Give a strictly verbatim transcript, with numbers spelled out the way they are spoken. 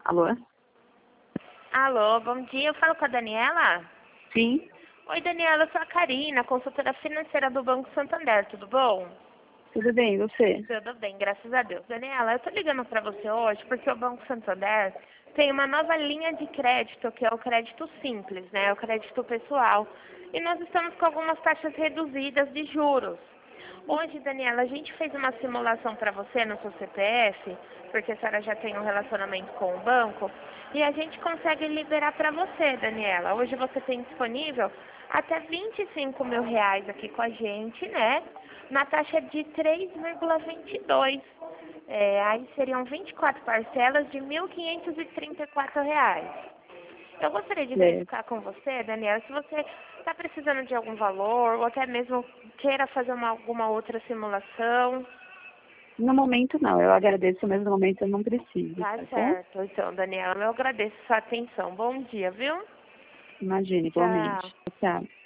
Alô? Alô, bom dia. Eu falo com a Daniela? Sim, Oi, Daniela, eu sou a Karina, consultora financeira do Banco Santander, tudo bom? tudo bem, e você? Tudo bem, graças a Deus. Daniela, eu tô ligando para você hoje porque o Banco Santander tem uma nova linha de crédito, que é o crédito simples, né? O crédito pessoal. E nós estamos com algumas taxas reduzidas de juros. Hoje, Daniela, a gente fez uma simulação para você no seu C P F, porque a senhora já tem um relacionamento com o banco, e a gente consegue liberar para você, Daniela. Hoje você tem disponível até vinte e cinco mil reais aqui com a gente, né? Na taxa de três vírgula vinte e dois. É, aí seriam vinte e quatro parcelas de mil quinhentos e trinta e quatro reais. Eu gostaria de É, verificar com você, Daniela, se você está precisando de algum valor ou até mesmo queira fazer uma, alguma outra simulação. no momento não, eu agradeço, mas no momento eu não preciso, Tá tá bom? certo. Então, Daniela, eu agradeço sua atenção. Bom dia, viu? Imagine, igualmente. Tchau. Tchau.